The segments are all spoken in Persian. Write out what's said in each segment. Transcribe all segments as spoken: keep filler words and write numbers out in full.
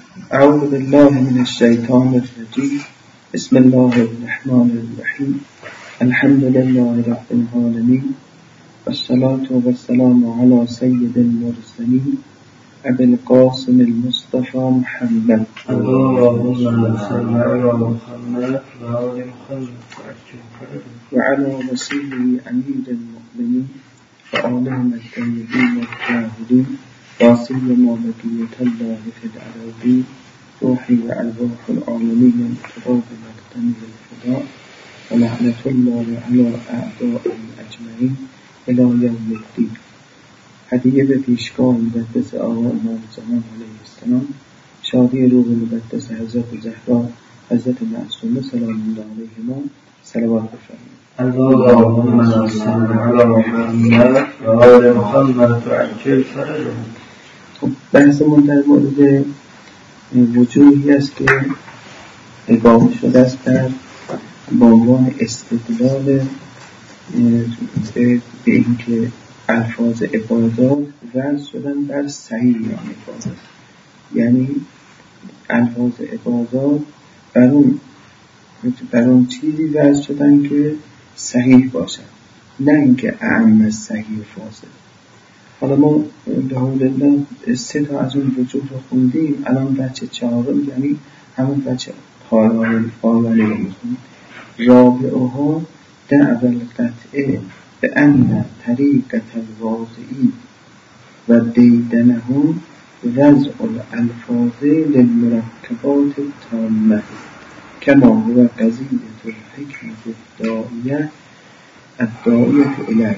اعوذ بالله من الشیطان الرجیم. بسم الله الرحمن الرحیم. الحمد لله رب العالمین والصلاة والسلام علی سید المرسلین ابی القاسم المصطفى محمد اللهم صل على محمد وآل محمد وعلى وصيه امیر المؤمنین وآلهم الطیبین الطاهرین وسیما بقیة الله فی الأراضین روحی و ارواح العالمین انتقاب مقدم الفداء ولعنة الله علی اعدائهم اجمعین الی یوم الدین. هدیه به پیشگاه مقدس آقا امام زمان علیه السلام، شادی روح مقدس حضرت زهرا حضرت معصومه سلام الله علیهما، صلوات بفرمایید. اللهم صل على محمد وآل محمد وعجل فرجهم. بحثمون در مورد وجوهی است که اقامه شده است در با عنوان استدلال به اینکه الفاظ عبادات وضع شدن بر صحیح یا عبادات، یعنی الفاظ عبادات بر اون بر اون چیزی وضع شدن که صحیح باشد، نه اینکه اعم از صحیح فاسد. حالا ما به حول الله سه تا از اون وجوه رو خوندیم، الان بچه چهارم یعنی همون بچه پایانی پایانی رو میخونیم. رابعها دعوی القطعه به ان طریقت الواضعی و دیدنهم وضع الالفاظ للمرکبات التامه کما هو قضیة الحکمة الداعیه الداعیه الیه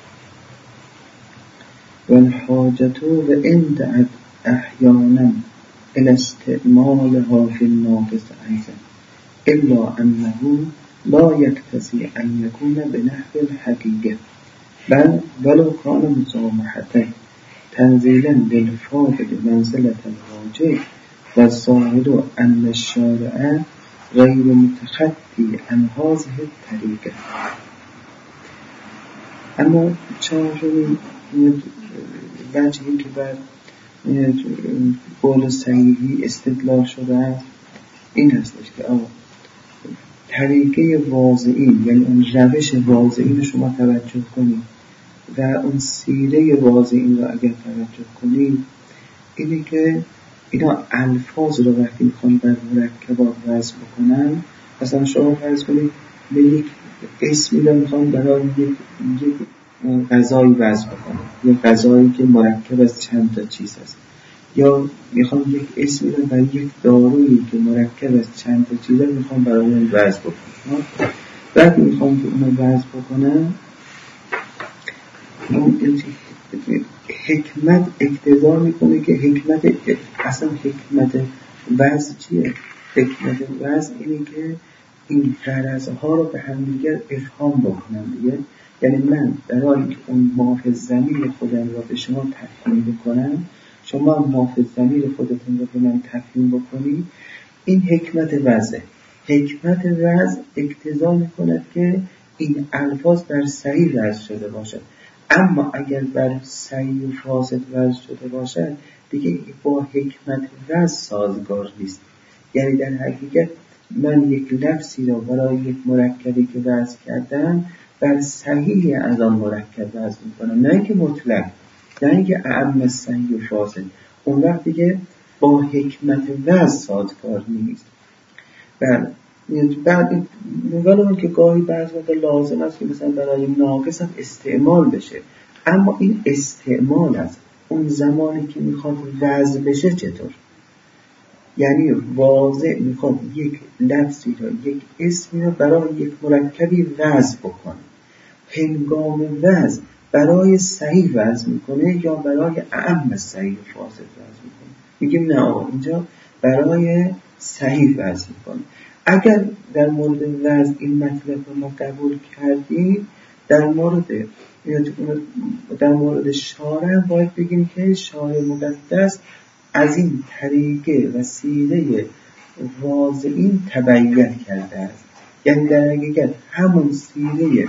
والحاجة وإن احیانا الى استعمالها في الناقص ايضا الا انه لا يقتضي ان يكون بنحو الحقيقة بل ولو كان مسامحة تنزيلا للفاقد منزلة الراجع والظاهر ان الشارع غیر متخطی عن هذه الطریقه. اما چهارمین وجهی که بر قول صحیحی استدلال شده است این هستش که آه طریقه واضعین، یعنی اون روش واضعین رو شما توجه کنید و اون سیره واضعین رو اگر توجه کنید، اینه که اینا الفاظ رو وقتی میخوان بر مرکبات وضع بکنن، مثلا شما فرض کنید به یک اسمی رو میخوان برای یک یک غذایی وضع بکنن، یک غذایی که مرکب از چند تا چیز هست، یا میخوان یک اسمی رو برای یک دارویی که مرکب از چند تا چیز هست میخوان برای اون وضع بکنن. وقتی میخوان که اونو وضع بکنن، اون حکمت اقتضا میکنه که حکمت اصلا حکمت وضع چیه؟ حکمت وضع اینه که این غرضها رو به هم دیگر افهام بکنم دیگه. یعنی من برای که اون مافز ضمیر خودم رو به شما تفهیم بکنم، شما مافز ضمیر خودتون رو به من تفهیم بکنید، این حکمت وضع. حکمت وضع اقتضا میکند که این الفاظ بر صحیح وضع شده باشد. اما اگر بر صحیح و فاسد وضع شده باشد دیگه با حکمت وضع سازگار نیست. یعنی در حقیقت من یک لفظی را برای یک مرکبی که وضع کردم بر صحیح از آن مرکب وضع میکنم، نه اینکه مطلق، نه اینکه اعم صحیح و فاسد. اون وقت دیگه با حکمت وضع سازگار نیست. بله، بعد ولی که گاهی بعض وقت لازم است که مثلا برای ناقص هم استعمال بشه، اما این استعمال است اون زمانی که میخواد وضع بشه چطور؟ یعنی واضع میخواد یک لفظی را، یک اسمی را برای یک مرکبی وضع بکنه، هنگام وضع برای صحیح وضع میکنه یا برای اعم صحیح فاسد وضع میکنه؟ میگیم نه آقا، اینجا برای صحیح وضع میکنه. اگر در مورد وضع این مطلب رو ما قبول کردیم، در مورد در مورد شارع باید بگیم که شارع مقدس از این طریقه و سیره واضعین تبعیت کرده است. یعنی در حقیقت همون سیره،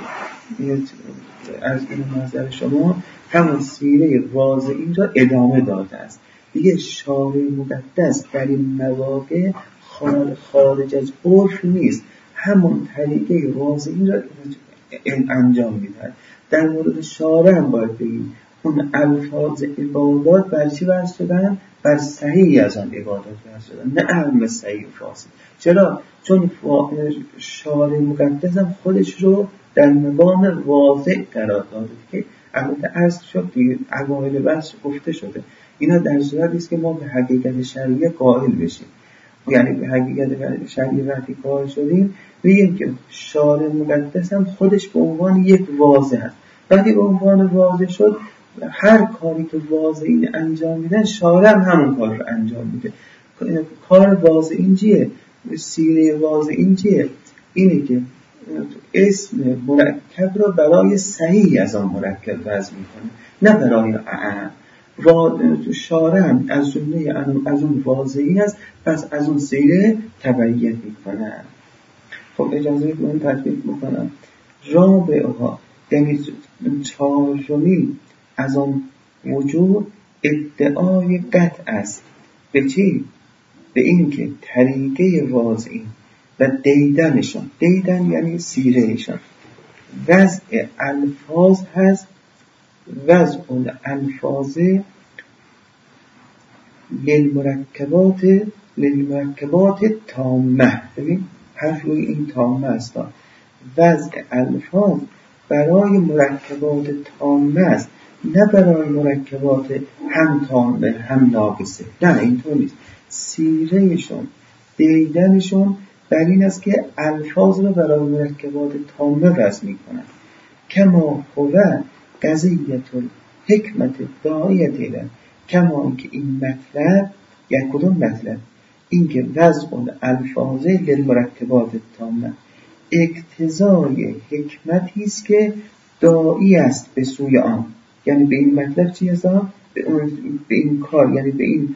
از این نظر شما همون سیره واضعین را ادامه داده است. دیگه شارع مقدس در این مواقع خارج از عرف نیست، همون طریقه واضحی را انجام میدهد. در مورد شارع هم باید بگیم اون الفاظ عبادات بر چی بر شدن؟ بر صحیح از آن عبادات بر شدن، نه اهم صحیح و فاسد. چرا؟ چون شارع مقدس هم خودش رو در مقام واضح قرار داده که البته عرض شد دیگه، اوایل بحث گفته شده اینا در صورتی است که ما به حقیقت شرعیه قائل بشیم. یعنی به حقیقت شرعیه وقتی قائل شدیم بگیم که شارع مقدس هم خودش به عنوان یک واضح است. وقتی به عنوان واضح شد، هر کاری که واضحی انجام میدن شارع هم همون کار رو انجام میده. کار واضح این چیه؟ سیره واضح این چیه؟ اینه که اسم مرکب رو برای صحیح از آن مرکب وضع میکنه، نه برای اعم. و شارع هم از جمله از اون واضحی هست، پس از اون سیره تبعیت میکنه. خب اجازه بدید من تطبیق میکنم. رابعها یعنی چهارمی از آن وجود ادعای قطع است. به چی؟ به این که طریقه واضحی و دیدنشان، دیدن یعنی سیرهشان، وضع الفاظ هست، وضع الفاظ للمرکبات للمرکبات تامه. ببین حرف روی این تامه است، وضع الفاظ برای مرکبات تامه است، نه برای مرکبات هم تامه هم ناقصه. نه اینطور نیست. سیرهشون، دیدنشون بر این است که الفاظ رو برای مرکبات تامه وضع می کنند. کما هو قضیت الحکمت داعیت الی، کما اینکه این مطلب، یک کدوم مطلب؟ اینکه وضع الفاظ للمرکبات تامه اقتضای حکمتی است که داعی است به سوی آن. یعنی به این مطلب چی است؟ به, به این کار، یعنی به این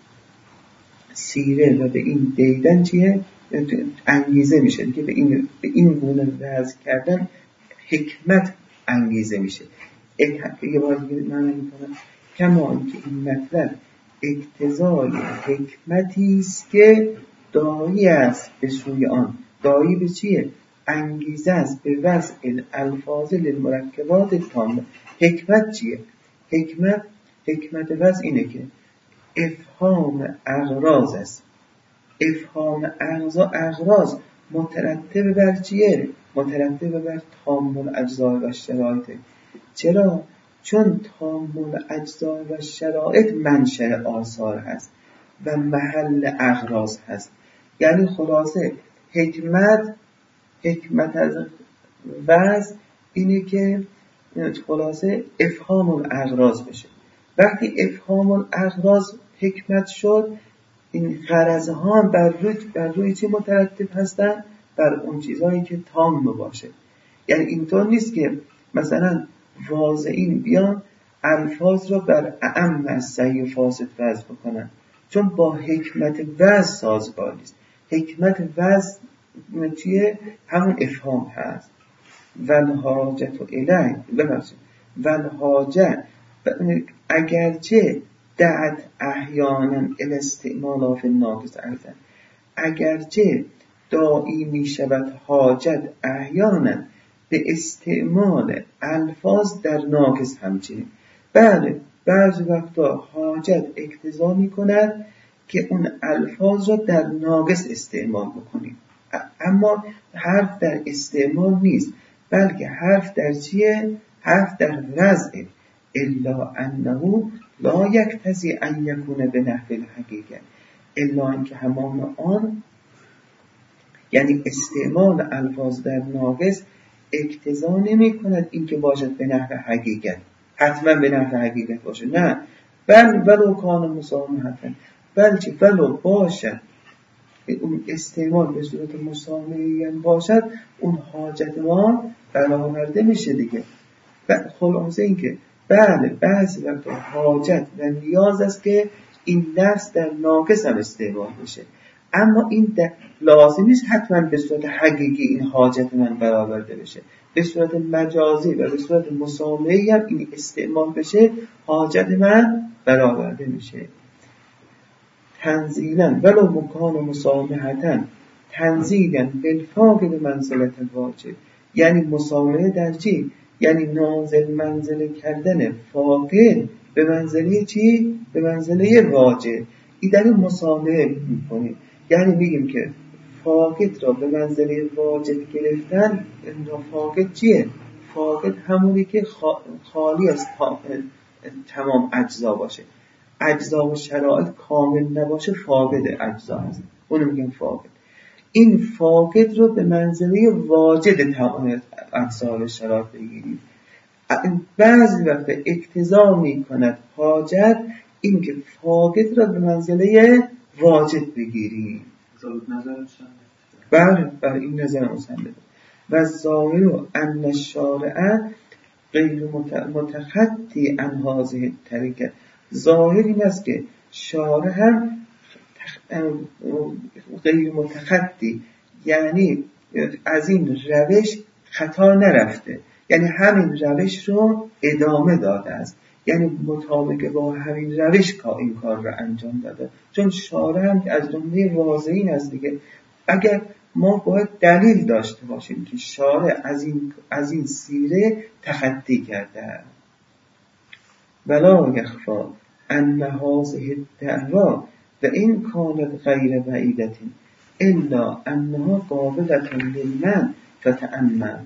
سیره و به این دیدن چیه؟ انگیزه میشه که به این به این گونه وضع کردن حکمت انگیزه میشه. یه بار دیگه معنی میکنم. کما اینکه این مطلب اقتضای حکمتی است که داعی است به سوی آن. داعی به چیه؟ انگیزه است به وضع الفاظ للمرکبات تامه. حکمت چیه؟ حکمت حکمت وضع اینه که افهام اغراض است. افهام اغراض مترتب بر چیه؟ مترتب بر تام الاجزاء و شرایط. چرا؟ چون تام الاجزاء و شرایط منشأ آثار هست و محل اغراض هست. یعنی خلاصه حکمت حکمت از وضع اینه که خلاصه افهام الاغراض بشه. وقتی افهام الاغراض حکمت شد، این غرضها بر روی بر روی چی مترتب هستن؟ بر اون چیزایی که تام باشه. یعنی اینطور نیست که مثلا واضعین بیان الفاظ را بر اعم از صحیح فاسد وضع بکنن، چون با حکمت وضع سازگار نیست. حکمت وضع چیه؟ همون افهام هست. والحاجت الیه ببخشید والحاجت اگرچه دعت احیانا الاستعمال فی الناقص ایضا، اگرچه داعی می شود حاجت احیانا به استعمال الفاظ در ناقص همچنین. بله بعضی وقتا حاجت اقتضا می کند که اون الفاظ را در ناقص استعمال بکنیم، اما حرف در استعمال نیست، بلکه حرف در چیه؟ حرف در وضع. الا انه لا یقتضی ان یکون به نحو الحقیقه، الا اینکه همان آن یعنی استعمال الفاظ در ناقص اقتضا نمی کند اینکه باشد به نحو حقیقت، حتما به نحو حقیقت باشه. نه، بل ولو کان مسامحه، بلکه ولو باشد اون استعمال به صورت مسامحه باشد، اون حاجت ما برآورده میشه دیگه. خلاصه این که بله بعضی وقتا حاجت و نیاز است که این لفظ در ناقص هم استعمال بشه، اما این لازم نیست حتما به صورت حقیقی این حاجت من برآورده بشه. به صورت مجازی و به صورت مسامحه‌ای هم این استعمال بشه، حاجت من برآورده میشه. تنزیلا ولو مکان و مسامحتن تنزیلا بالفاقد به منزلت واجب. یعنی مسامحه در چی؟ یعنی نازل منزله کردن فاقد به منزله چی؟ به منزله واجب. این در مسامحه میکنیم، یعنی میگیم که فاقد را به منزله واجب گرفتن. فاقد چیه؟ فاقد همونی که خالی از تمام اجزا باشه، اجزا و شرایط کامل نباشه، فاقد اجزا هست، اونو میگیم فاقد. این فاقد رو به منزله واجد تمام اجزا و شرایط بگیرید. بعضی وقت اقتضا میکند حاجت این که فاقد را به منزله واجد بگیرید. بله بله این نظر مصنف. و ظاهر ان الشارع غیر متخطی عن هذه الطریقه. ظاهر این است که شارع هم غیر متخطی، یعنی از این روش خطا نرفته، یعنی همین روش رو ادامه داده است، یعنی مطابق با همین روش این کار رو انجام داده. چون شارع هم از جمله واضحین است دیگه. اگر ما باید دلیل داشته باشیم که شارع از این از این سیره تخطی کرده. ولا یخفا ان هذه الدعوا و این کانت غیر بعیدة الا انها قابلة للمن فتأمل.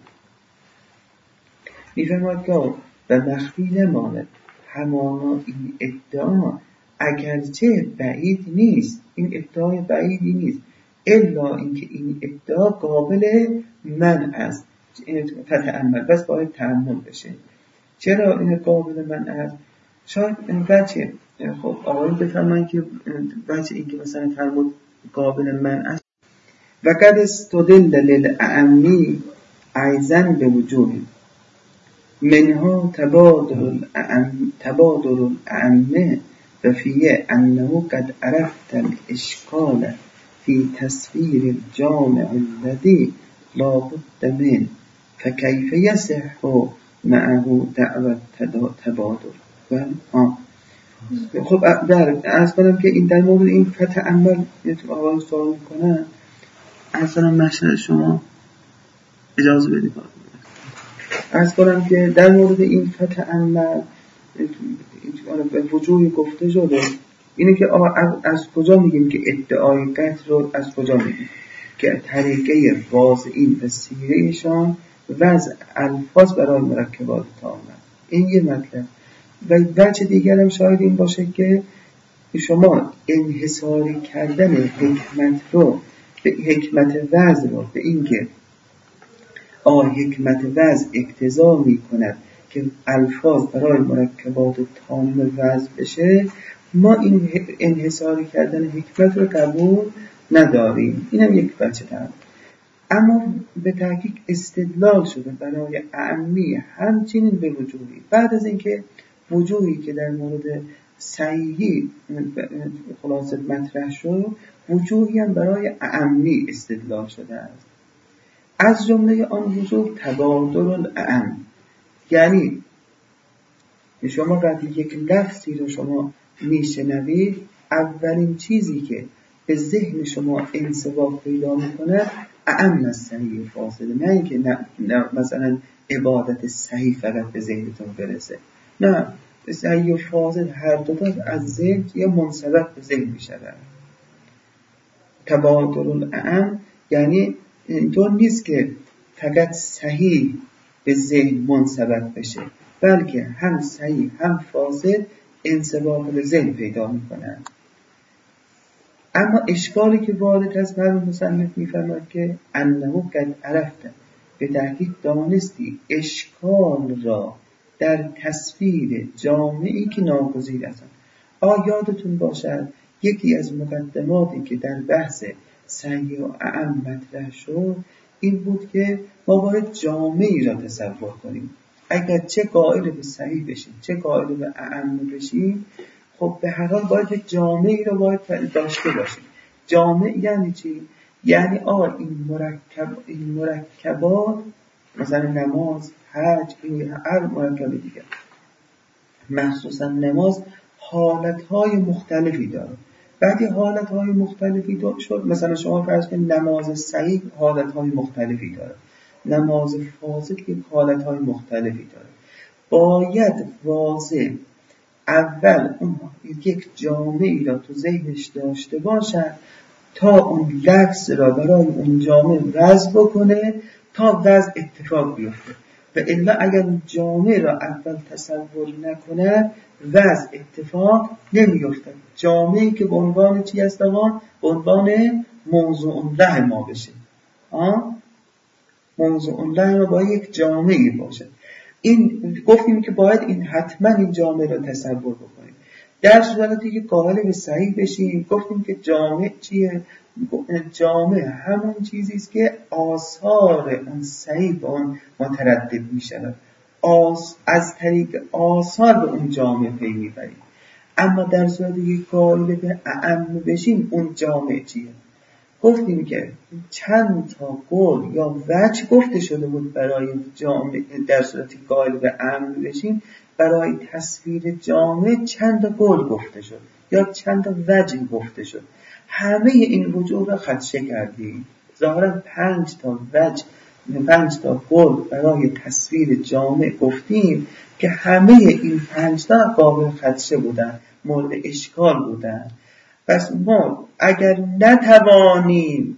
میفرماید که و مخفی نماند همانا این ادعا اگرچه بعید نیست، این ادعای بعیدی نیست، الا اینکه این ادعا قابل منع است. فتأمل، بس باید تأمل بشه. چرا این قابل منع است؟ شاید این بچه خب آقایون بفهمن که بچه این که مثلا فرمود قابل منع است. و قد استدل للأعمی ایضا به وجود منها تبادر الأعم تبادر الأعمه و فیه انه قد عرفت الاشکال فی تصویر الجامع الذي لا بد من فكيف يصح معه دعوة تبادر. آه. خب در از کنم که این در مورد این فتأمل تو آقای سوال میکنن. از کنم مشهد شما اجازه بدید از کنم که در مورد این فتأمل به وجوه گفته شده. اینه که آقا از, از کجا میگیم که ادعای قطع رو از کجا میگیم؟ که طریقه واضعین و سیرهشان وضع الفاظ برای مرکبات تامه. این یه مطلب. و بچه دیگر هم شاید این باشه که شما انحصاری کردن حکمت رو به حکمت وضع رو به این که آه حکمت وضع اقتضا می کند که الفاظ برای مرکبات تام وضع بشه، ما این انحصاری کردن حکمت رو قبول نداریم. این هم یک بچه دارم. اما به تحقیق استدلال شده برای اعمی همچنین به وجوهی. بعد از اینکه وجوهی که در مورد صحیحی خلاصه مطرح شد، وجوهی هم برای اعمی استدلال شده است. از جمله آن وجوه تبادر الاعم، یعنی شما وقتی یک لفظی رو شما میشنوید، اولین چیزی که به ذهن شما انصباق پیدا میکنه اعم از صحیح فاصله. نه اینکه نه, نه مثلا عبادت صحیح فقط به ذهنتون برسه، نه، صحیح و فاضل هر دو تا از ذهن یا منصبت به ذهن میشود. تبادر الاعم یعنی اینطور نیست که فقط صحیح به ذهن منصبت بشه، بلکه هم صحیح هم فاضل انصباق به ذهن پیدا میکنن. اما اشکالی که وارد از مرحوم مصنف میفرماید که انه قد عرفت، به تحقیق دانستی اشکال را در تصویر جامعی که ناگزیر است. آیادتون باشد یکی از مقدماتی که در بحث صحیح و اعم مطرح شد این بود که ما باید جامعی را تصور کنیم. اگر چه قائل به صحیح بشیم چه قائل به اعم بشیم، خب به هر حال باید یک جامعی را باید داشته باشیم. جامع یعنی چی؟ یعنی آقا این مرکب این مرکبات مثلا نماز، حج، این هر مرکب دیگر، مخصوصا نماز حالتهای مختلفی داره. بعدی حالتهای مختلفی شد. مثلا شما فرض کنید نماز صحیح حالتهای مختلفی داره، نماز فاسد یک حالتهای مختلفی داره. باید واضح اول اون یک جامعی را تو ذهنش داشته باشد تا اون لفظ را برای اون جامعه وضع بکنه تا وضع اتفاق بیفته. و الا اگر اون جامعه را اول تصور نکنه وضع اتفاق نمیفته. جامعی که به عنوان چی است آقا؟ به عنوان موضوع له ما بشه. آه؟ موضوع له ما باید یک جامعی باشه. این گفتیم که باید این حتما این جامعه را تصور بکنیم. در صورتی که قائل به صحیح بشیم گفتیم که جامعه چیه؟ جامعه همون چیزی است که آثار اون صحیح به اون متردد میشود. آس از طریق آثار به اون جامعه پی میبریم. اما در صورتی که قائل به اعم بشیم اون جامعه چیه؟ گفتیم که چند تا قول یا وجه گفته شده بود برای جامعه. در صورتی که قائل به اعم بشیم برای تصویر جامعه چند تا قول گفته شد یا چند تا وجه گفته شد. همه این وجوه را خدشه کردیم. ظاهرا پنج تا وجه پنج تا قول برای تصویر جامعه گفتیم که همه این پنج تا قابل خدشه بودن، مورد اشکال بودن. پس ما اگر نتوانیم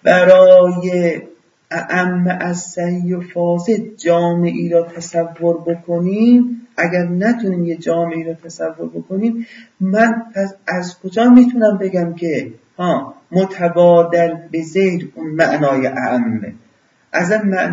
برای اعم از صحیح و فاسد جامعی را تصور بکنیم، اگر نتونیم یه جامعی را تصور بکنیم، من پس از کجا میتونم بگم که ها متبادل به زیر اون معنای اعمه؟ از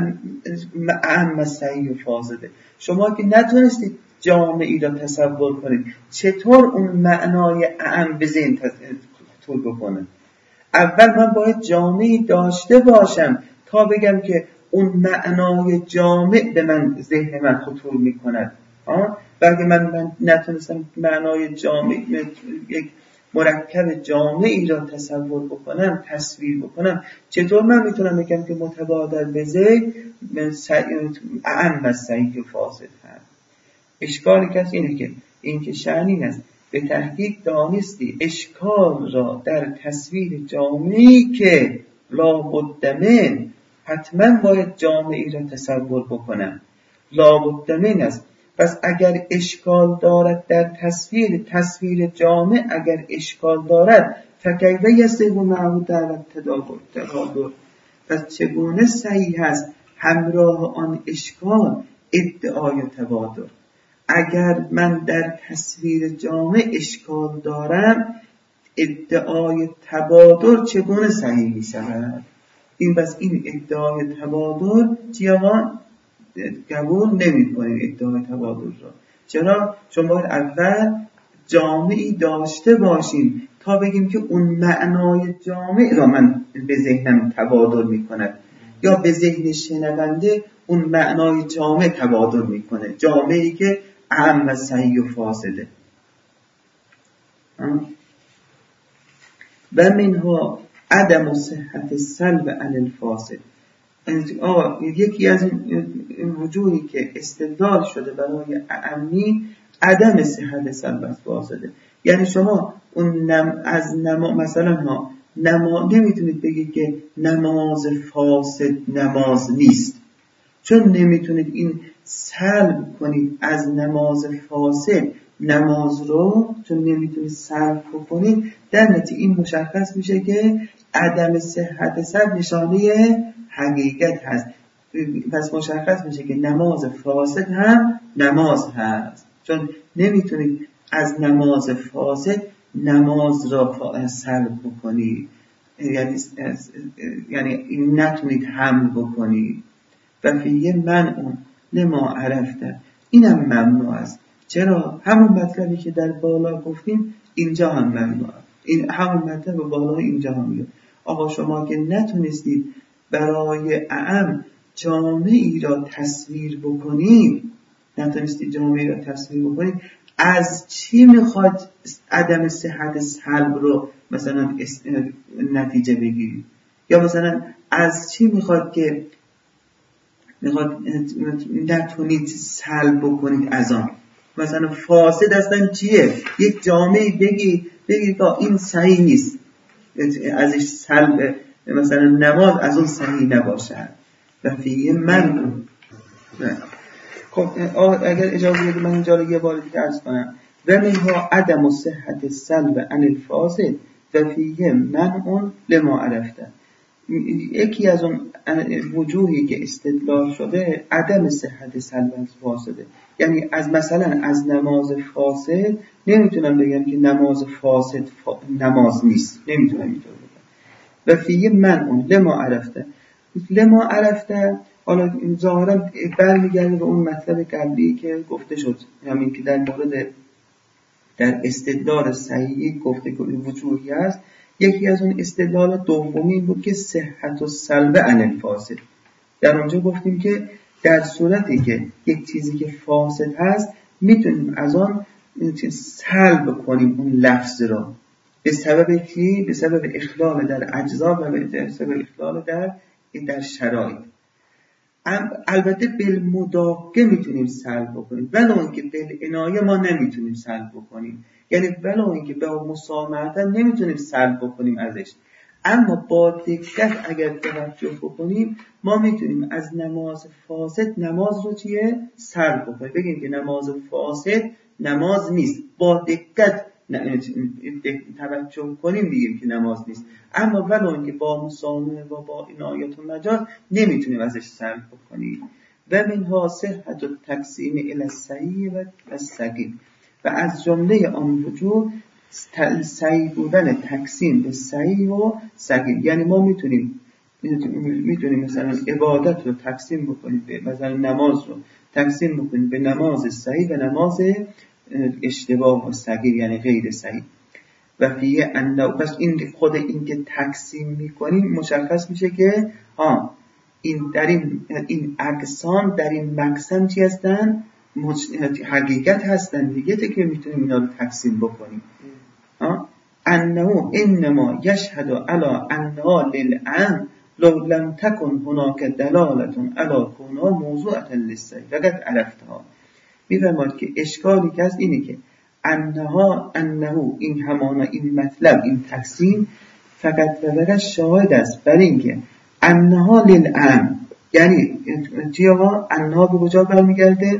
اعم از صحیح و فاسده. شما که نتونستید جامعی را تصور کنید چطور اون معنای اعم به ذهن خطور بکنه؟ اول من باید جامعی داشته باشم تا بگم که اون معنای جامع به من ذهن من خطور میکند. و اگه من, من نتونستم معنای جامع یک مرکب جامعی را تصور بکنم، تصویر بکنم، چطور من میتونم بگم که متبادل به ذهن اعم از صحیح و فاسد هست؟ اشکالی که اینه که این که شأنی است به تحقیق دانستی اشکال را در تصویر جامعی که لابد من حتما باید جامعی را تصور بکنم، لابد من است. پس اگر اشکال دارد در تصویر تصویر جامع اگر اشکال دارد فکیف یصح معه دعوی التبادل، پس چگونه صحیح است همراه آن اشکال ادعای تبادل؟ اگر من در تصویر جامع اشکال دارم ادعای تبادل چگونه صحیح می شود؟ این بس این ادعای تبادل چیه؟ قبول نمی کنیم ادعای تبادل را. چرا؟ چون باید اول جامعی داشته باشیم تا بگیم که اون معنای جامع را من به ذهنم تبادل می کند یا به ذهن شنونده اون معنای جامع تبادل می کنه، جامعی که اعم و صحیح و فاسده. و منها عدم صحت سلب عن الفاسد. آه یکی از این وجوهی که استدلال شده برای اعمی عدم صحت سلب از فاسده. یعنی شما اون نم از نما مثلا ها نما نمیتونید بگید که نماز فاسد نماز نیست، چون نمیتونید این سلب کنید از نماز فاسد نماز رو، چون نمیتونید سلب کنید، در نتیجه این مشخص میشه که عدم صحت سلب نشانه حقیقت هست. پس مشخص میشه که نماز فاسد هم نماز هست، چون نمیتونید از نماز فاسد نماز را سلب بکنید، یعنی یعنی نتونید حمل بکنید. و فیه منع لما عرفته، اینم ممنوع است. چرا؟ همون مطلبی که در بالا گفتیم اینجا هم ممنوع، این همون مطلب بالا اینجا هم میاد. آقا شما که نتونستید برای اعم جامعی را تصویر بکنید، نتونستید جامعی را تصویر بکنید، از چی میخواد عدم صحت سلب رو مثلا نتیجه بگیرید؟ یا مثلا از چی میخواد که میخواد نتونید سلب بکنید از آن؟ مثلا فاسد هستن چیه؟ یک جامعه بگی بگید این صحیح نیست، ازش سلب مثلا نماز از اون صحیح نباشه و فیه من. خب اگر اجازه بدید من اینجا رو یه بار دیگه عرض کنم. و منها عدم صحت سلب عن الفاسد و فیه منع لما عرفته. یکی از اون وجوهی که استدلال شده عدم صحت سلب از فاسده، یعنی از مثلا از نماز فاسد نمیتونم بگم که نماز فاسد فا... نماز نیست، نمیتونم اینطور بگم. و فیه منع لما عرفته. لما عرفته حالا ظاهرا برمیگرده به اون مطلب قبلی که گفته شد، همین که در مورد در استدلال صحیح گفته که وجوهی است. یکی از اون استدلال دومی بود که صحت و سلب عن الفاسد. در اونجا گفتیم که در صورتی که یک چیزی که فاسد هست میتونیم از آن سلب کنیم اون لفظ را به سبب کی؟ به سبب اخلال در اجزا و به سبب اخلال در در شرایط. البته بالمداقه میتونیم سلب بکنیم، ولو اینکه بالعنایه ما نمیتونیم سلب بکنیم، یعنی ولو اینکه به مسامحت نمیتونیم سلب بکنیم ازش، اما با دقت اگر توجه بکنیم ما میتونیم از نماز فاسد نماز رو چیه؟ سلب بکنیم، بگیم که نماز فاسد نماز نیست، با دقت توجه کنیم بگیم که نماز نیست، اما ولو اینکه با مسامحه و با عنایت و مجاز نمیتونیم ازش سلب بکنیم. و منها صحت و تقسیم الی الصحیح و السقیم. و از جمله آن وجود صحیح بودن تقسیم به صحیح و سقیم، یعنی ما میتونیم میتونیم مثلا عبادت رو تقسیم بکنیم به مثلا نماز رو تقسیم بکنیم به نماز صحیح و نماز اشتباه و سقیم یعنی غیر صحیح. و فیه انه پس این خود این که تقسیم میکنیم مشخص میشه که ها این در این این اقسام در این مقسم چی هستن؟ حقیقت هستن دیگه که میتونیم اینا رو تقسیم بکنیم. ها انه انما یشهد علی انها للعام لو لم تكن هناك دلاله علی كونها موضوعه للصحیح فقط عرفتها. میفرماید که اشکالی که هست اینه که انها انه این همانا این مطلب این تقسیم فقط و فقط شاهد است بر اینکه انها للعام، یعنی چی آقا؟ انها به کجا برمیگرده؟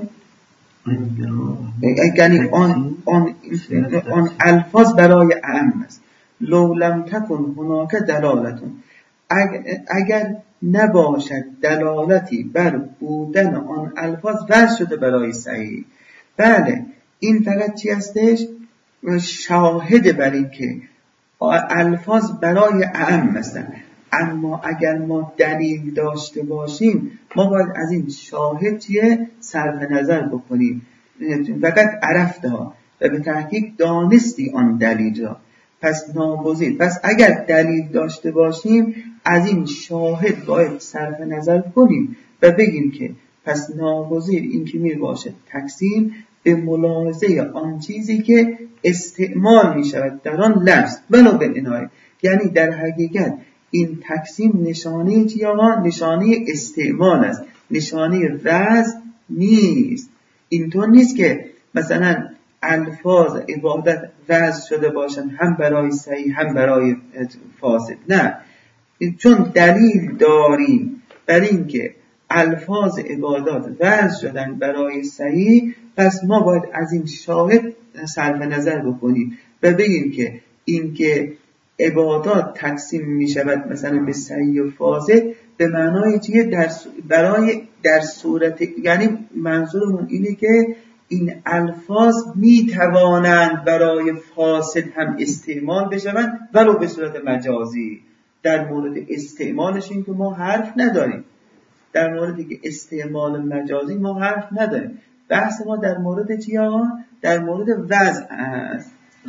یعنی آن آن آن الفاظ برای عام است. لو لم تکن هناک دلالتون، اگر نباشد دلالتی بر بودن آن الفاظ وضع شده برای صحیح. بله این فقط چی هستش؟ شاهد بر این که الفاظ برای عام هستند، اما اگر ما دلیل داشته باشیم ما باید از این شاهد چیه؟ صرف نظر بکنیم. فقط عرفته ها و به تحقیق دانستی آن دلیل را، پس ناگزیر. پس اگر دلیل داشته باشیم از این شاهد باید صرف نظر کنیم و بگیم که پس ناگزیر این که می باشه تقسیم به ملاحظه آن چیزی که استعمال می شود در آن لفظ ولو بالعنایه، یعنی در حقیقت این تقسیم نشانه چی آقا؟ نشانه استعمال است، نشانه وضع نیست. اینطور نیست که مثلا الفاظ عبادت وضع شده باشن هم برای صحیح هم برای فاسد، نه، چون دلیل داریم بر این که الفاظ عبادات وضع شدن برای صحیح، پس ما باید از این شاهد صرف نظر بکنیم و بگیم که این که عبادات تقسیم می شود مثلا به صحیح و فاسد به معنای چیه؟ در برای در صورت، یعنی منظورمون اینه که این الفاظ می توانند برای فاسد هم استعمال بشوند ولو به صورت مجازی. در مورد استعمالش این که ما حرف نداریم، در موردی که استعمال مجازی ما حرف نداریم. بحث ما در مورد چی آقا؟ در مورد وضع است.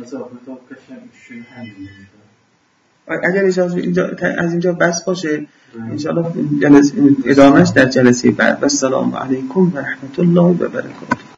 اگر اجازه اینجا از اینجا بس باشه انشاءالله جلسه ادامهش در جلسه بعد. السلام علیکم و رحمت الله و برکاته.